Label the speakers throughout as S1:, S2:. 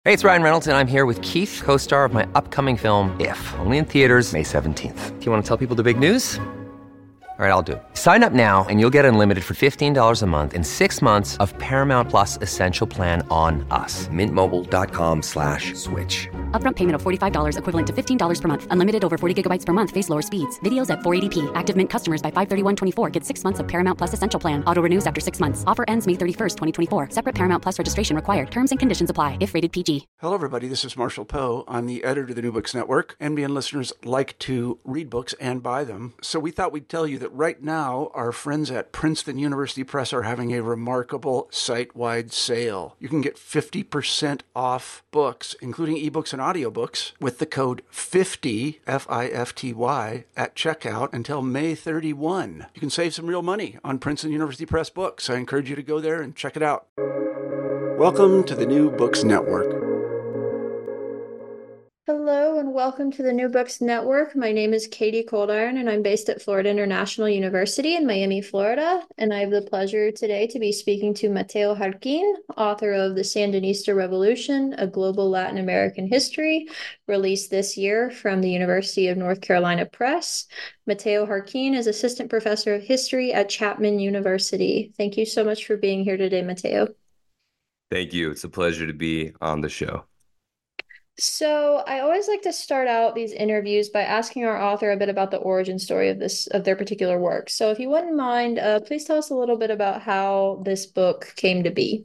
S1: Hey, it's Ryan Reynolds, and I'm here with Keith, co-star of my upcoming film, If, only in theaters May 17th. Do you want to tell people the big news? All right, I'll do it. Sign up now and you'll get unlimited for $15 a month and 6 months of Paramount Plus Essential Plan on us. MintMobile.com/switch.
S2: Upfront payment of $45 equivalent to $15 per month. Unlimited over 40 gigabytes per month. Face lower speeds. Videos at 480p. Active Mint customers by 531.24 get 6 months of Paramount Plus Essential Plan. Auto renews after 6 months. Offer ends May 31st, 2024. Separate Paramount Plus registration required. Terms and conditions apply if rated PG.
S3: Hello, everybody. This is Marshall Poe. I'm the editor of the New Books Network. NBN listeners like to read books and buy them. So we thought we'd tell you that right now, our friends at Princeton University Press are having a remarkable site-wide sale. You can get 50% off books, including ebooks and audiobooks, with the code 50, F-I-F-T-Y, at checkout until May 31. You can save some real money on Princeton University Press books. I encourage you to go there and check it out. Welcome to the New Books Network.
S4: Hello and welcome to the New Books Network. My name is Katie Coldiron and I'm based at Florida International University in Miami, Florida. And I have the pleasure today to be speaking to Mateo Jarquin, author of The Sandinista Revolution, A Global Latin American History, released this year from the University of North Carolina Press. Mateo Jarquin is Assistant Professor of History at Chapman University. Thank you so much for being here today, Mateo.
S5: Thank you. It's a pleasure to be on the show.
S4: So I always like to start out these interviews by asking our author a bit about the origin story of their particular work. So if you wouldn't mind, please tell us a little bit about how this book came to be.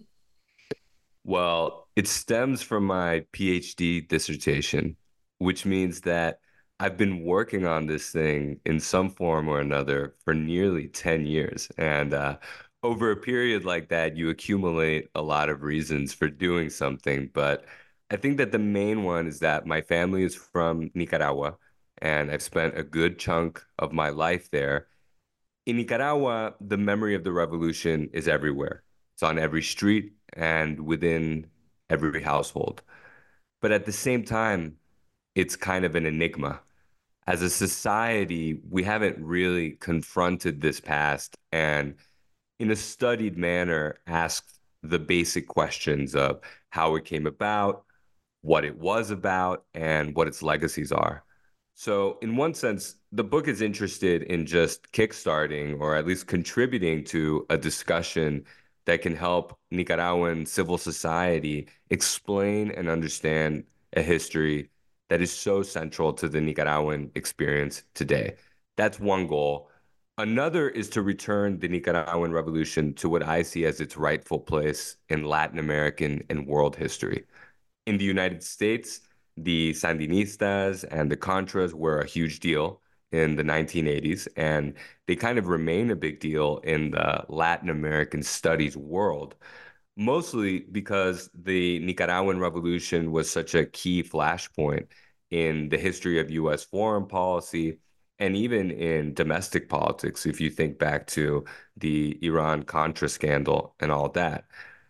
S5: Well, it stems from my PhD dissertation, which means that I've been working on this thing in some form or another for nearly 10 years. And over a period like that, you accumulate a lot of reasons for doing something, but I think that the main one is that my family is from Nicaragua, and I've spent a good chunk of my life there. In Nicaragua, the memory of the revolution is everywhere. It's on every street and within every household. But at the same time, it's kind of an enigma. As a society, we haven't really confronted this past and, in a studied manner, asked the basic questions of how it came about, what it was about, and what its legacies are. So in one sense, the book is interested in just kickstarting or at least contributing to a discussion that can help Nicaraguan civil society explain and understand a history that is so central to the Nicaraguan experience today. That's one goal. Another is to return the Nicaraguan revolution to what I see as its rightful place in Latin American and world history. In the United States, the Sandinistas and the Contras were a huge deal in the 1980s, and they kind of remain a big deal in the Latin American studies world, mostly because the Nicaraguan Revolution was such a key flashpoint in the history of U.S. foreign policy and even in domestic politics, if you think back to the Iran-Contra scandal and all that.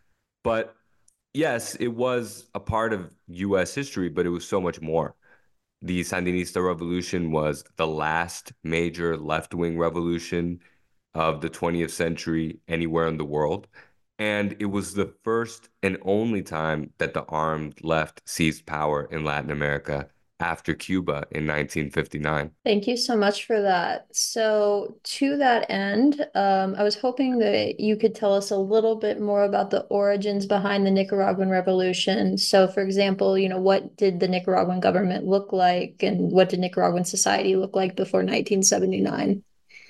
S5: But yes, it was a part of U.S. history, but it was so much more. The Sandinista Revolution was the last major left-wing revolution of the 20th century anywhere in the world. And it was the first and only time that the armed left seized power in Latin America after Cuba in 1959.
S4: Thank you so much for that. So to that end, I was hoping that you could tell us a little bit more about the origins behind the Nicaraguan Revolution. So for example, what did the Nicaraguan government look like and what did Nicaraguan society look like before 1979?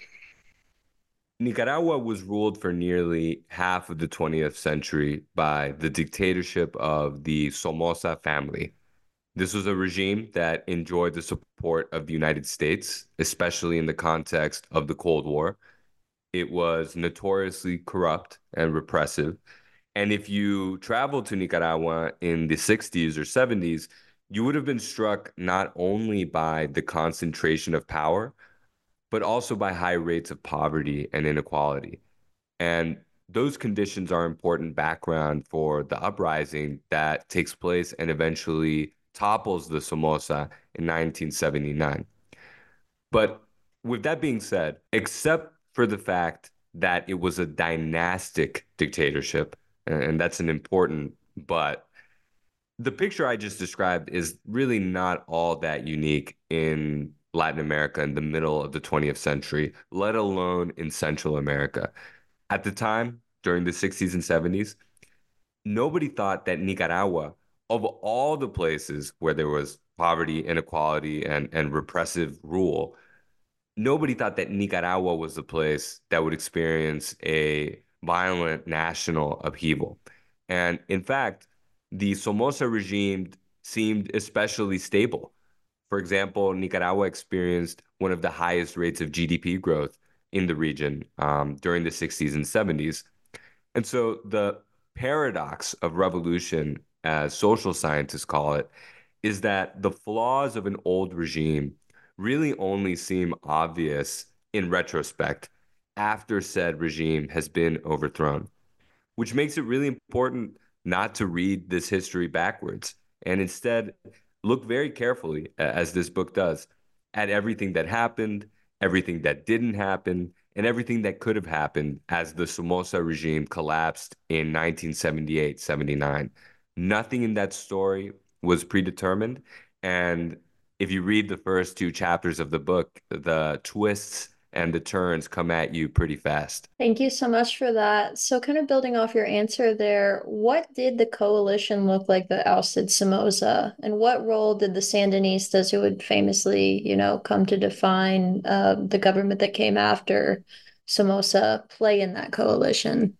S5: Nicaragua was ruled for nearly half of the 20th century by the dictatorship of the Somoza family. This was a regime that enjoyed the support of the United States, especially in the context of the Cold War. It was notoriously corrupt and repressive. And if you traveled to Nicaragua in the 60s or 70s, you would have been struck not only by the concentration of power, but also by high rates of poverty and inequality. And those conditions are important background for the uprising that takes place and eventually topples the Somoza in 1979. But with that being said, except for the fact that it was a dynastic dictatorship, and that's an important but, The picture I just described is really not all that unique in Latin America in the middle of the 20th century, let alone in Central America. At the time, during the 60s and 70s, nobody thought that Nicaragua, of all the places where there was poverty, inequality, and repressive rule, nobody thought that Nicaragua was the place that would experience a violent national upheaval. And in fact, the Somoza regime seemed especially stable. For example, Nicaragua experienced one of the highest rates of GDP growth in the region during the 60s and 70s. And so the paradox of revolution, as social scientists call it, is that the flaws of an old regime really only seem obvious in retrospect after said regime has been overthrown, which makes it really important not to read this history backwards and instead look very carefully, as this book does, at everything that happened, everything that didn't happen, and everything that could have happened as the Somoza regime collapsed in 1978-79. Nothing in that story was predetermined. And if you read the first two chapters of the book, the twists and the turns come at you pretty fast.
S4: Thank you so much for that. So, kind of building off your answer there, what did the coalition look like that ousted Somoza? And what role did the Sandinistas, who would famously, come to define the government that came after Somoza, play in that coalition?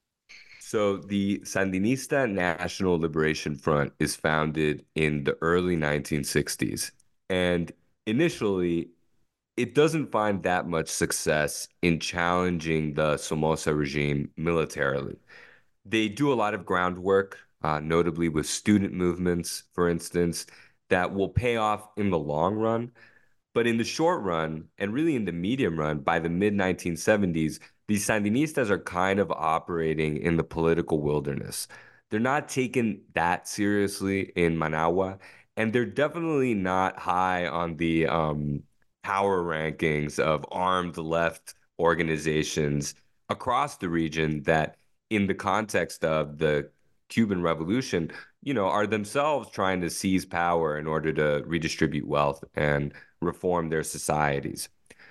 S5: So the Sandinista National Liberation Front is founded in the early 1960s. And initially, it doesn't find that much success in challenging the Somoza regime militarily. They do a lot of groundwork, notably with student movements, for instance, that will pay off in the long run. But in the short run, and really in the medium run, by the mid 1970s, these Sandinistas are kind of operating in the political wilderness. They're not taken that seriously in Managua, and they're definitely not high on the power rankings of armed left organizations across the region that, in the context of the Cuban Revolution, are themselves trying to seize power in order to redistribute wealth and reform their societies.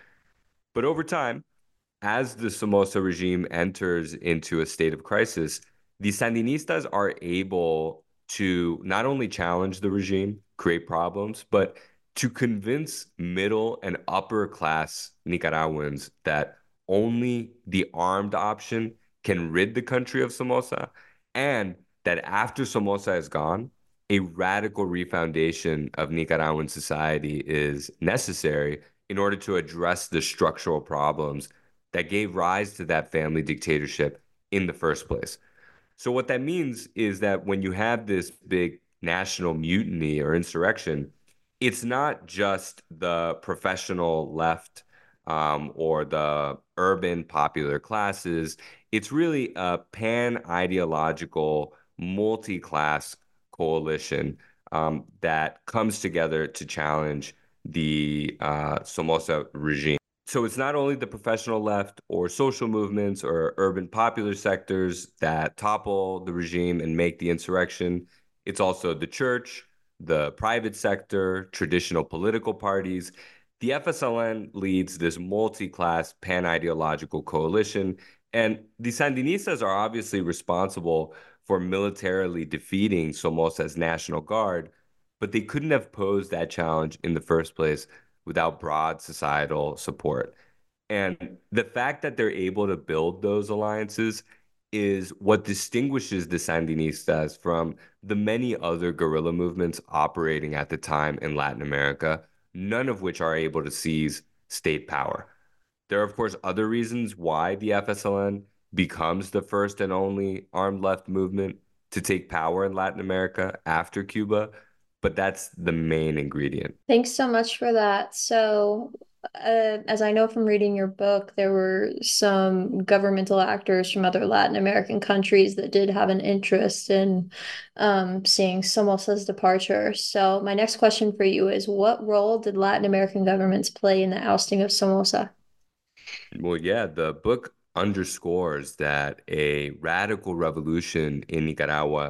S5: But over time, as the Somoza regime enters into a state of crisis, the Sandinistas are able to not only challenge the regime, create problems, but to convince middle and upper class Nicaraguans that only the armed option can rid the country of Somoza, and that after Somoza is gone, a radical refoundation of Nicaraguan society is necessary in order to address the structural problems that gave rise to that family dictatorship in the first place. So, what that means is that when you have this big national mutiny or insurrection, it's not just the professional left or the urban popular classes. It's really a pan-ideological, multi-class coalition that comes together to challenge the Somoza regime. So it's not only the professional left or social movements or urban popular sectors that topple the regime and make the insurrection. It's also the church, the private sector, traditional political parties. The FSLN leads this multi-class pan-ideological coalition, and the Sandinistas are obviously responsible for militarily defeating Somoza's National Guard, but they couldn't have posed that challenge in the first place without broad societal support. And the fact that they're able to build those alliances is what distinguishes the Sandinistas from the many other guerrilla movements operating at the time in Latin America, none of which are able to seize state power. There are, of course, other reasons why the FSLN becomes the first and only armed left movement to take power in Latin America after Cuba, but that's the main ingredient.
S4: Thanks so much for that. So, as I know from reading your book, there were some governmental actors from other Latin American countries that did have an interest in seeing Somoza's departure. So, my next question for you is, what role did Latin American governments play in the ousting of Somoza?
S5: Well, yeah, the book underscores that a radical revolution in Nicaragua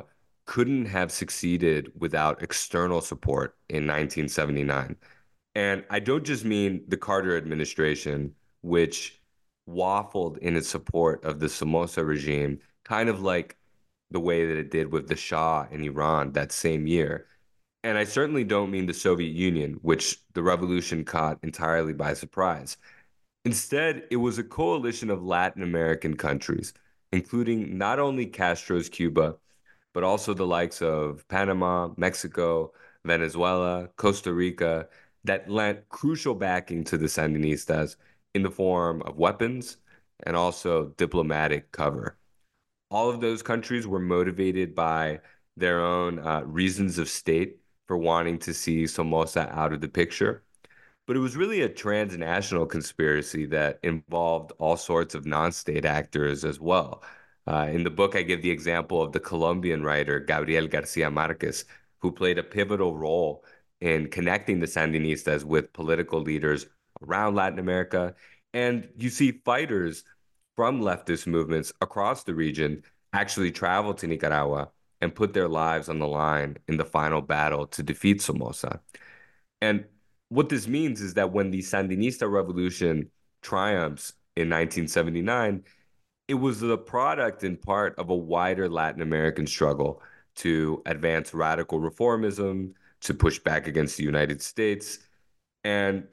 S5: couldn't have succeeded without external support in 1979. And I don't just mean the Carter administration, which waffled in its support of the Somoza regime, kind of like the way that it did with the Shah in Iran that same year. And I certainly don't mean the Soviet Union, which the revolution caught entirely by surprise. Instead, it was a coalition of Latin American countries, including not only Castro's Cuba, but also the likes of Panama, Mexico, Venezuela, Costa Rica, that lent crucial backing to the Sandinistas in the form of weapons and also diplomatic cover. All of those countries were motivated by their own reasons of state for wanting to see Somoza out of the picture. But it was really a transnational conspiracy that involved all sorts of non-state actors as well. In the book, I give the example of the Colombian writer Gabriel Garcia Marquez, who played a pivotal role in connecting the Sandinistas with political leaders around Latin America. And you see fighters from leftist movements across the region actually travel to Nicaragua and put their lives on the line in the final battle to defeat Somoza. And what this means is that when the Sandinista revolution triumphs in 1979, it was the product in part of a wider Latin American struggle to advance radical reformism, to push back against the United States. And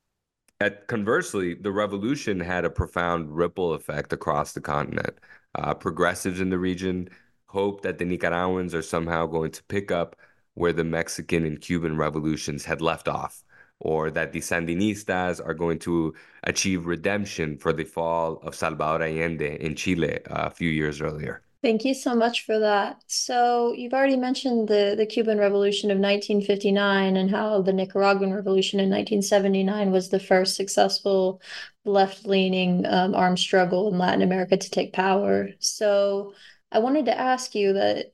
S5: conversely, the revolution had a profound ripple effect across the continent. Progressives in the region hope that the Nicaraguans are somehow going to pick up where the Mexican and Cuban revolutions had left off, or that the Sandinistas are going to achieve redemption for the fall of Salvador Allende in Chile a few years earlier.
S4: Thank you so much for that. So you've already mentioned the Cuban Revolution of 1959 and how the Nicaraguan Revolution in 1979 was the first successful left-leaning armed struggle in Latin America to take power. So I wanted to ask you that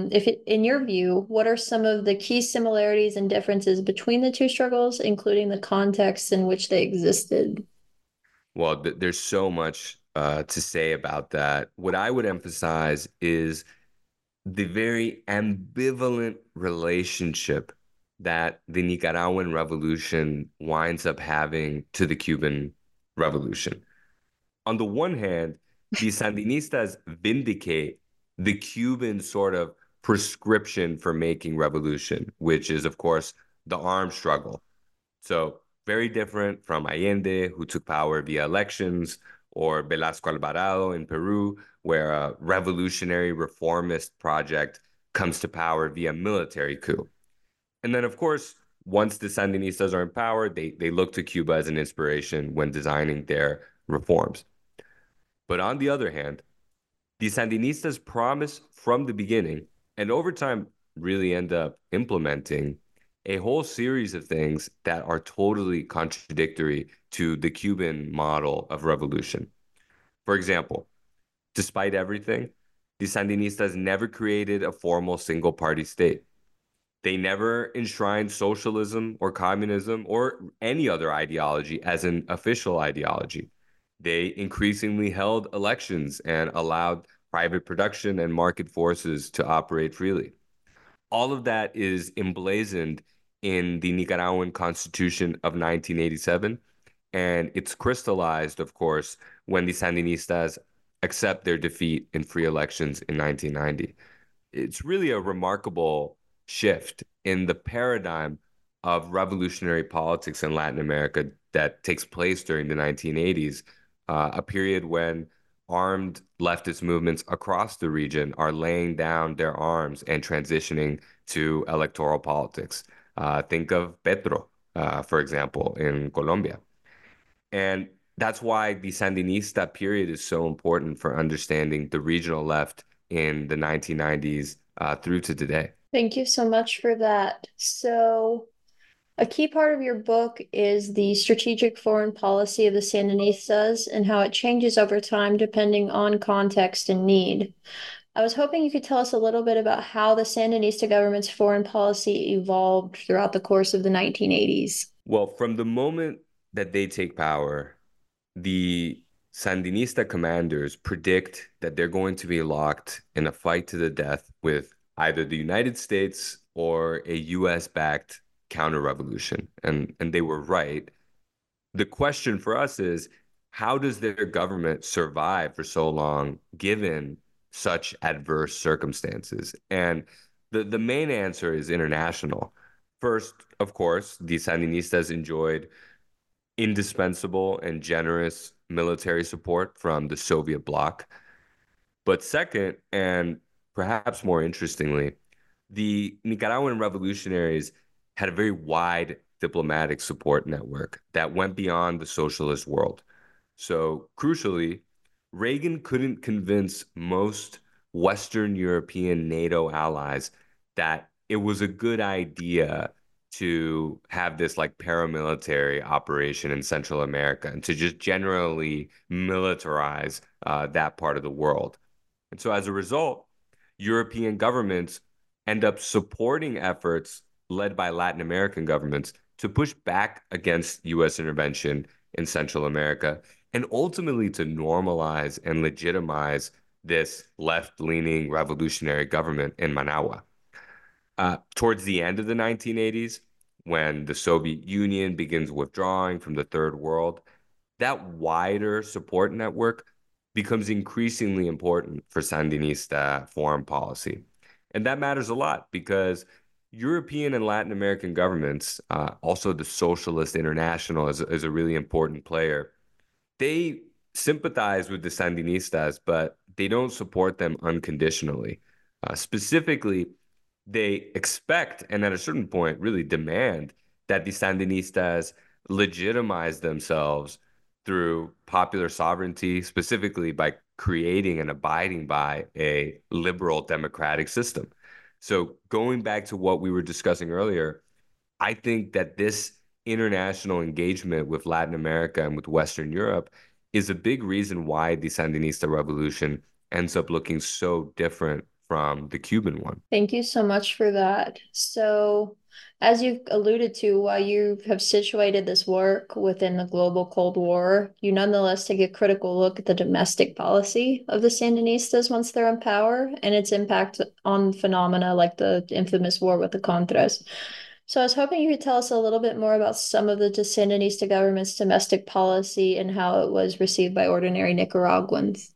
S4: in your view, what are some of the key similarities and differences between the two struggles, including the context in which they existed?
S5: Well, there's so much to say about that. What I would emphasize is the very ambivalent relationship that the Nicaraguan revolution winds up having to the Cuban revolution. On the one hand, the Sandinistas vindicate the Cuban sort of prescription for making revolution, which is, of course, the armed struggle. So very different from Allende, who took power via elections, or Velasco Alvarado in Peru, where a revolutionary reformist project comes to power via military coup. And then, of course, once the Sandinistas are in power, they look to Cuba as an inspiration when designing their reforms. But on the other hand, the Sandinistas promise from the beginning, and over time really end up implementing a whole series of things that are totally contradictory to the Cuban model of revolution. For example, despite everything, the Sandinistas never created a formal single party state. They never enshrined socialism or communism or any other ideology as an official ideology. They increasingly held elections and allowed private production and market forces to operate freely. All of that is emblazoned in the Nicaraguan Constitution of 1987, and it's crystallized, of course, when the Sandinistas accept their defeat in free elections in 1990. It's really a remarkable shift in the paradigm of revolutionary politics in Latin America that takes place during the 1980s, a period when armed leftist movements across the region are laying down their arms and transitioning to electoral politics. Think of Petro, for example, in Colombia. And that's why the Sandinista period is so important for understanding the regional left in the 1990s through to today.
S4: Thank you so much for that. So, a key part of your book is the strategic foreign policy of the Sandinistas and how it changes over time depending on context and need. I was hoping you could tell us a little bit about how the Sandinista government's foreign policy evolved throughout the course of the 1980s.
S5: Well, from the moment that they take power, the Sandinista commanders predict that they're going to be locked in a fight to the death with either the United States or a US-backed counter-revolution. And they were right. The question for us is, how does their government survive for so long given such adverse circumstances? And the main answer is international. First, of course, the Sandinistas enjoyed indispensable and generous military support from the Soviet bloc. But second, and perhaps more interestingly, the Nicaraguan revolutionaries had a very wide diplomatic support network that went beyond the socialist world. So, crucially, Reagan couldn't convince most Western European NATO allies that it was a good idea to have this like paramilitary operation in Central America and to just generally militarize that part of the world. And so as a result, European governments end up supporting efforts led by Latin American governments to push back against US intervention in Central America and ultimately to normalize and legitimize this left-leaning revolutionary government in Managua. Towards the end of the 1980s, when the Soviet Union begins withdrawing from the Third World, that wider support network becomes increasingly important for Sandinista foreign policy. And that matters a lot because European and Latin American governments, also the Socialist International is a really important player. They sympathize with the Sandinistas, but they don't support them unconditionally. Specifically, they expect and at a certain point really demand that the Sandinistas legitimize themselves through popular sovereignty, specifically by creating and abiding by a liberal democratic system. So going back to what we were discussing earlier, I think that this international engagement with Latin America and with Western Europe is a big reason why the Sandinista revolution ends up looking so different from the Cuban one.
S4: Thank you so much for that. So, as you've alluded to, while you have situated this work within the global Cold War, you nonetheless take a critical look at the domestic policy of the Sandinistas once they're in power and its impact on phenomena like the infamous war with the Contras. So I was hoping you could tell us a little bit more about some of the Sandinista government's domestic policy and how it was received by ordinary Nicaraguans.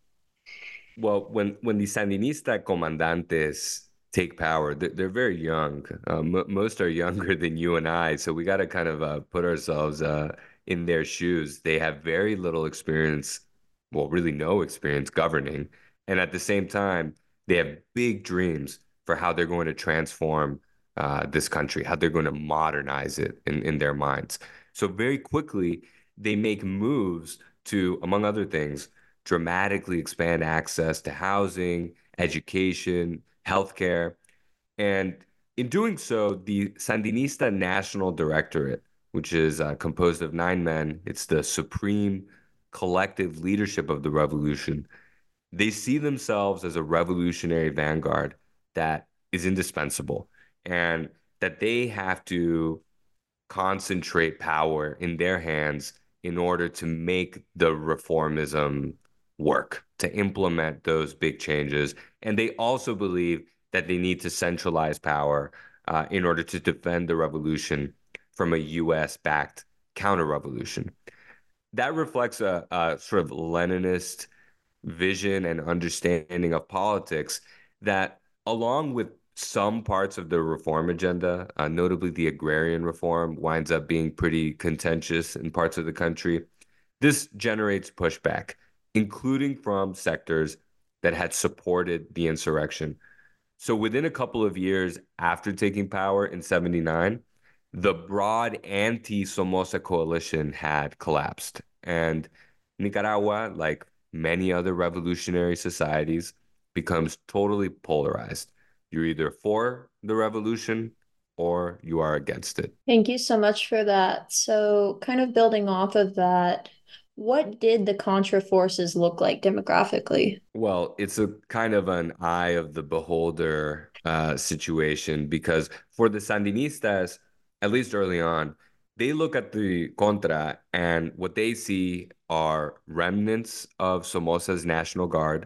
S5: Well, when the Sandinista comandantes take power, they're very young. Most are younger than you and I, so we got to kind of put ourselves in their shoes. They have very little experience, well, really no experience governing, and at the same time, they have big dreams for how they're going to transform this country, how they're going to modernize it in their minds. So very quickly, they make moves to, among other things, dramatically expand access to housing, education, healthcare. And in doing so, the Sandinista National Directorate, which is composed of 9 men, it's the supreme collective leadership of the revolution. They see themselves as a revolutionary vanguard that is indispensable and that they have to concentrate power in their hands in order to make the reformism work, to implement those big changes. And they also believe that they need to centralize power in order to defend the revolution from a US-backed counter-revolution. That reflects a sort of Leninist vision and understanding of politics that, along with some parts of the reform agenda, notably the agrarian reform, winds up being pretty contentious in parts of the country. This generates pushback, including from sectors that had supported the insurrection. So within a couple of years after taking power in 79, the broad anti-Somoza coalition had collapsed. And Nicaragua, like many other revolutionary societies, becomes totally polarized. You're either for the revolution or you are against it.
S4: Thank you so much for that. So, kind of building off of that, what did the Contra forces look like demographically?
S5: Well, it's a kind of an eye of the beholder situation because for the Sandinistas, at least early on, they look at the Contra and what they see are remnants of Somoza's National Guard.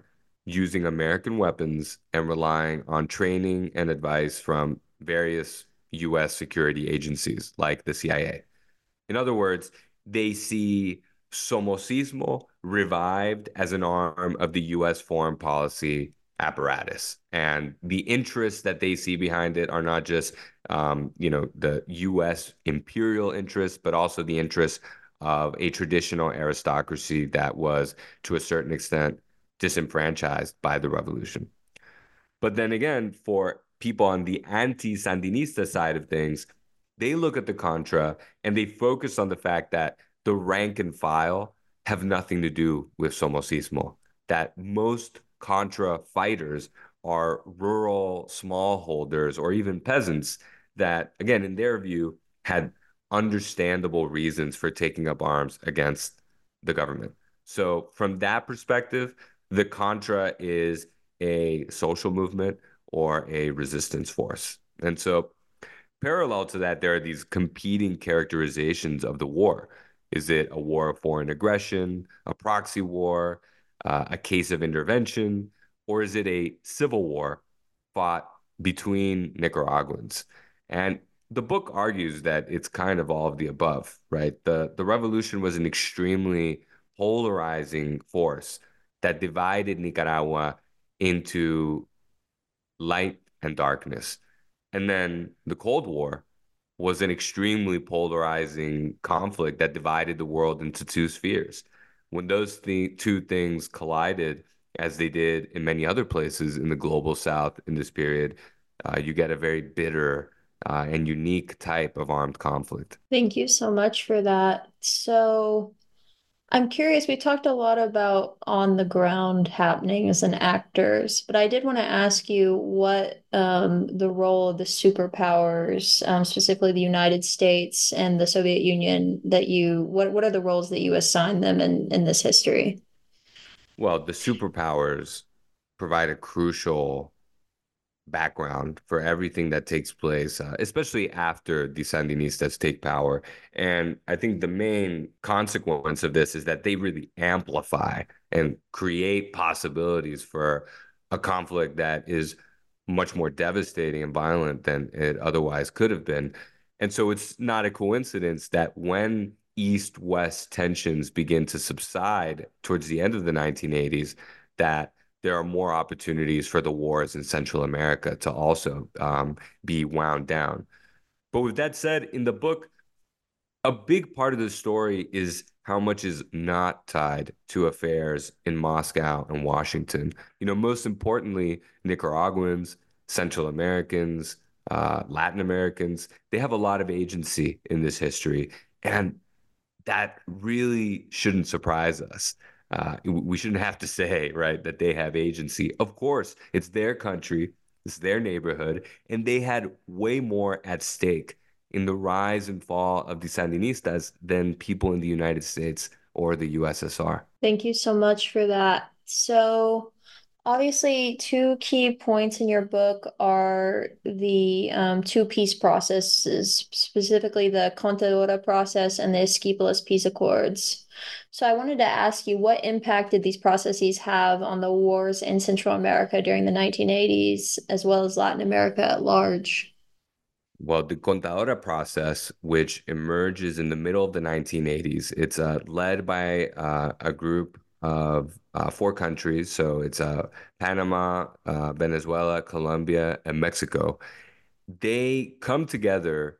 S5: using American weapons and relying on training and advice from various US security agencies like the CIA. In other words, they see Somocismo revived as an arm of the US foreign policy apparatus. And the interests that they see behind it are not just the US imperial interests, but also the interests of a traditional aristocracy that was, to a certain extent, disenfranchised by the revolution. But then again, for people on the anti-Sandinista side of things, they look at the Contra and they focus on the fact that the rank and file have nothing to do with Somocismo, that most Contra fighters are rural smallholders or even peasants that, again, in their view, had understandable reasons for taking up arms against the government. So from that perspective, the Contra is a social movement or a resistance force. And so parallel to that, there are these competing characterizations of the war. Is it a war of foreign aggression, a proxy war, a case of intervention, or is it a civil war fought between Nicaraguans? And the book argues that it's kind of all of the above, right? The revolution was an extremely polarizing force that divided Nicaragua into light and darkness. And then the Cold War was an extremely polarizing conflict that divided the world into two spheres. When those two things collided, as they did in many other places in the global South in this period, you get a very bitter and unique type of armed conflict.
S4: Thank you so much for that. So, I'm curious, we talked a lot about on the ground happenings and actors, but I did want to ask you what the role of the superpowers, specifically the United States and the Soviet Union, what are the roles that you assign them in this history?
S5: Well, the superpowers provide a crucial background for everything that takes place, especially after the Sandinistas take power. And I think the main consequence of this is that they really amplify and create possibilities for a conflict that is much more devastating and violent than it otherwise could have been. And so it's not a coincidence that when East-West tensions begin to subside towards the end of the 1980s, that there are more opportunities for the wars in Central America to also be wound down. But with that said, in the book, a big part of the story is how much is not tied to affairs in Moscow and Washington. Most importantly, Nicaraguans, Central Americans, Latin Americans, they have a lot of agency in this history. And that really shouldn't surprise us. We shouldn't have to say, right, that they have agency. Of course, it's their country, it's their neighborhood, and they had way more at stake in the rise and fall of the Sandinistas than people in the United States or the USSR.
S4: Thank you so much for that. So, obviously, two key points in your book are the two peace processes, specifically the Contadora process and the Esquipulas peace accords. So I wanted to ask you, what impact did these processes have on the wars in Central America during the 1980s, as well as Latin America at large?
S5: Well, the Contadora process, which emerges in the middle of the 1980s, it's led by a group of four countries. So it's Panama, Venezuela, Colombia, and Mexico. They come together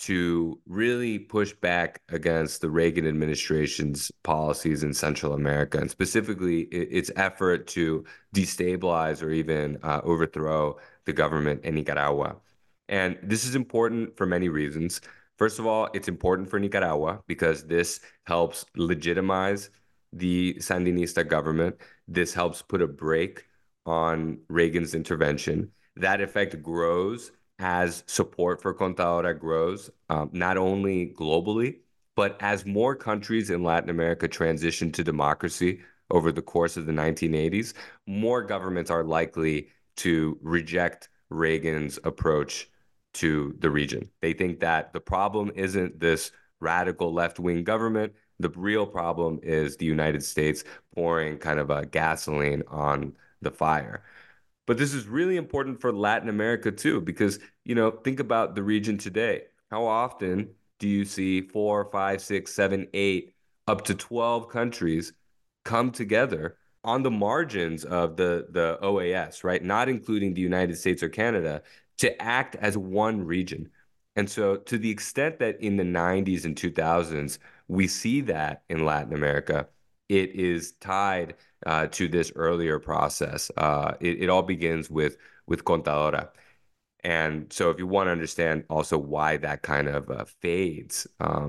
S5: to really push back against the Reagan administration's policies in Central America, and specifically its effort to destabilize or even overthrow the government in Nicaragua. And this is important for many reasons. First of all, it's important for Nicaragua because this helps legitimize the Sandinista government. This helps put a brake on Reagan's intervention. That effect grows as support for Contadora grows, not only globally, but as more countries in Latin America transition to democracy over the course of the 1980s, more governments are likely to reject Reagan's approach to the region. They think that the problem isn't this radical left-wing government. The real problem is the United States pouring kind of a gasoline on the fire. But this is really important for Latin America too, because, think about the region today. How often do you see four, five, six, seven, eight, up to 12 countries come together on the margins of the OAS, right? Not including the United States or Canada, to act as one region. And so, to the extent that in the 90s and 2000s, we see that in Latin America, it is tied to this earlier process. It all begins with Contadora. And so if you want to understand also why that kind of fades,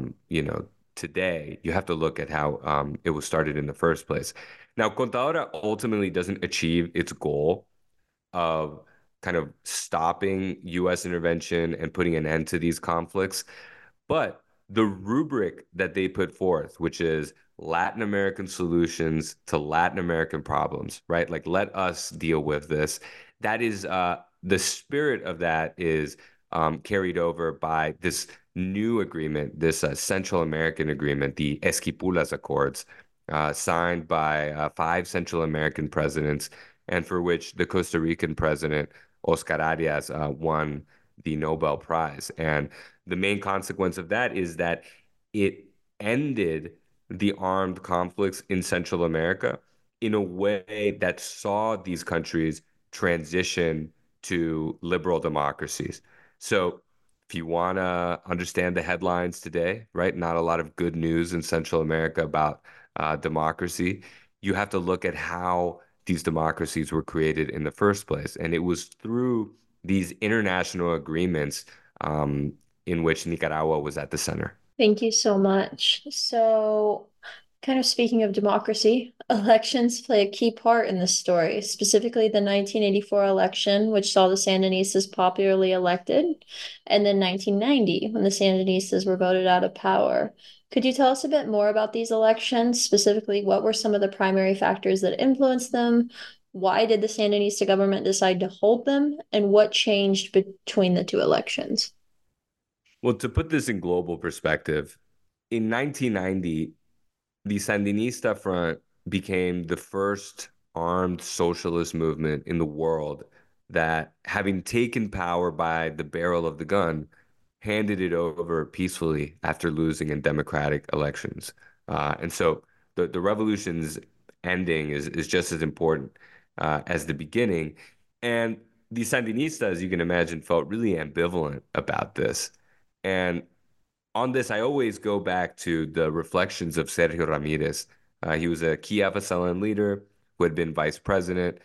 S5: today, you have to look at how it was started in the first place. Now, Contadora ultimately doesn't achieve its goal of kind of stopping U.S. intervention and putting an end to these conflicts. But the rubric that they put forth, which is Latin American solutions to Latin American problems, right? Like, let us deal with this. That is the spirit of that is carried over by this new agreement, this Central American agreement, the Esquipulas Accords, signed by five Central American presidents, and for which the Costa Rican president, Oscar Arias, won the Nobel Prize. And the main consequence of that is that it ended the armed conflicts in Central America in a way that saw these countries transition to liberal democracies. So if you want to understand the headlines today, right, not a lot of good news in Central America about democracy, you have to look at how these democracies were created in the first place. And it was through these international agreements in which Nicaragua was at the center.
S4: Thank you so much. So, kind of speaking of democracy, elections play a key part in this story, specifically the 1984 election, which saw the Sandinistas popularly elected, and then 1990, when the Sandinistas were voted out of power. Could you tell us a bit more about these elections? Specifically, what were some of the primary factors that influenced them? Why did the Sandinista government decide to hold them? And what changed between the two elections?
S5: Well, to put this in global perspective, in 1990, the Sandinista Front became the first armed socialist movement in the world that, having taken power by the barrel of the gun, handed it over peacefully after losing in democratic elections. And so the revolution's ending is just as important as the beginning. And the Sandinistas, as you can imagine, felt really ambivalent about this. And on this, I always go back to the reflections of Sergio Ramirez. He was a key FSLN leader who had been vice president.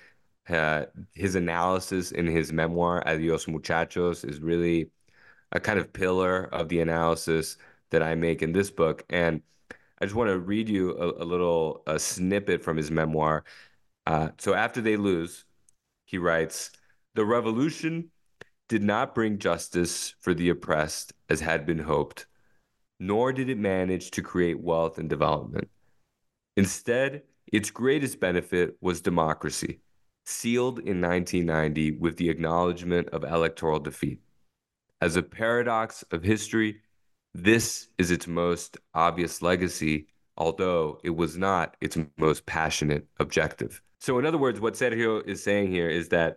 S5: His analysis in his memoir, Adios Muchachos, is really a kind of pillar of the analysis that I make in this book. And I just want to read you a little snippet from his memoir. So after they lose, he writes, "The revolution did not bring justice for the oppressed as had been hoped, nor did it manage to create wealth and development. Instead, its greatest benefit was democracy, sealed in 1990 with the acknowledgement of electoral defeat. As a paradox of history, this is its most obvious legacy, although it was not its most passionate objective." So, in other words, what Sergio is saying here is that,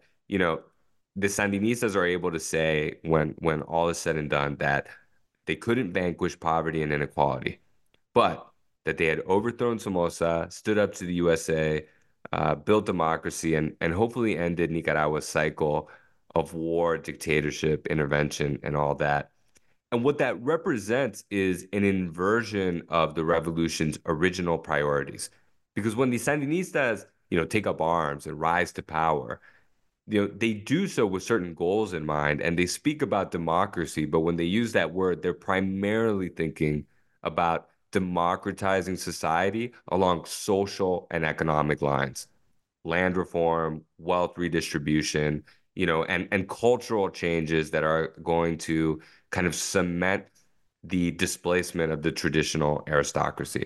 S5: the Sandinistas are able to say, when all is said and done, that they couldn't vanquish poverty and inequality, but that they had overthrown Somoza, stood up to the USA, built democracy, and hopefully ended Nicaragua's cycle of war, dictatorship, intervention, and all that. And what that represents is an inversion of the revolution's original priorities. Because when the Sandinistas, take up arms and rise to power, they do so with certain goals in mind, and they speak about democracy, but when they use that word, they're primarily thinking about democratizing society along social and economic lines, land reform, wealth redistribution, and cultural changes that are going to kind of cement the displacement of the traditional aristocracy.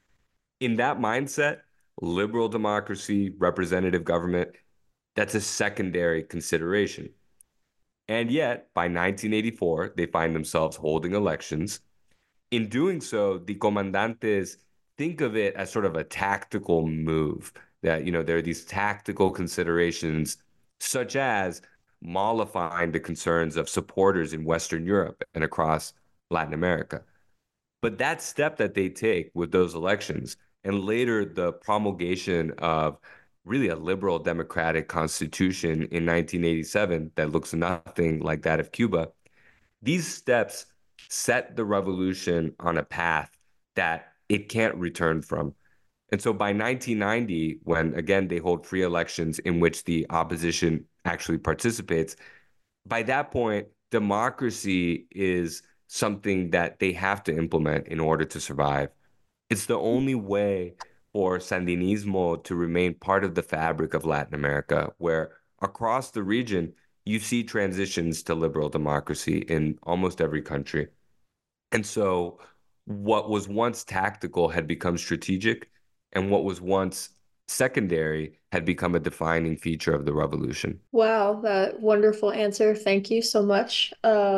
S5: In that mindset, liberal democracy, representative government, that's a secondary consideration. And yet, by 1984, they find themselves holding elections. In doing so, the comandantes think of it as sort of a tactical move. that, there are these tactical considerations, such as mollifying the concerns of supporters in Western Europe and across Latin America. But that step that they take with those elections and later the promulgation of really a liberal democratic constitution in 1987 that looks nothing like that of Cuba, these steps set the revolution on a path that it can't return from. And so by 1990, when again they hold free elections in which the opposition actually participates, by that point, democracy is something that they have to implement in order to survive. It's the only way for Sandinismo to remain part of the fabric of Latin America, where across the region, you see transitions to liberal democracy in almost every country. And so what was once tactical had become strategic, and what was once secondary had become a defining feature of the revolution.
S4: Wow, that wonderful answer. Thank you so much.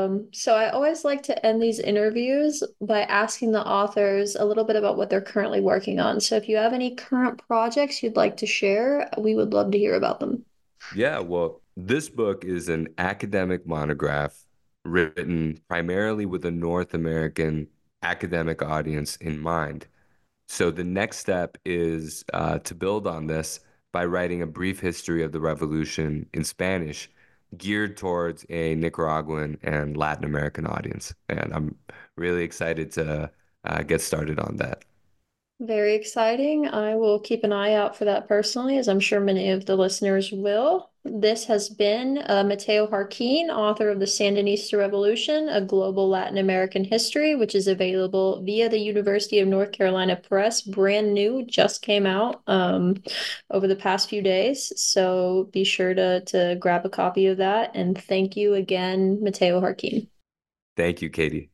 S4: So I always like to end these interviews by asking the authors a little bit about what they're currently working on. So if you have any current projects you'd like to share, we would love to hear about them.
S5: Yeah, well, this book is an academic monograph written primarily with a North American academic audience in mind. So the next step is to build on this by writing a brief history of the revolution in Spanish, geared towards a Nicaraguan and Latin American audience. And I'm really excited to get started on that.
S4: Very exciting. I will keep an eye out for that personally, as I'm sure many of the listeners will. This has been Mateo Jarquin, author of The Sandinista Revolution, A Global Latin American History, which is available via the University of North Carolina Press. Brand new, just came out over the past few days. So be sure to grab a copy of that. And thank you again, Mateo Jarquin.
S5: Thank you, Katie.